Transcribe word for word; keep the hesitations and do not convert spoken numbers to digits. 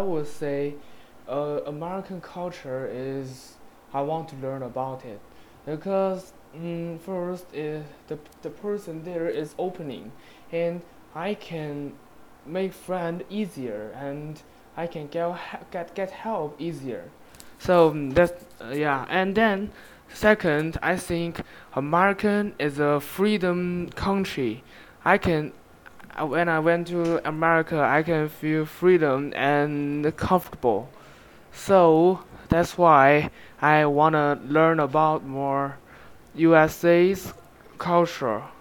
would say uh, American culture is I want to learn about it because mm, first is the the person there is opening and I can make friend easier and I can get get get help easier. So mm, that's uh, yeah, and then second, I think American is a freedom country. I can uh, when I went to America, I can feel freedom and comfortable. So that's why I wanna learn about more U S A's culture.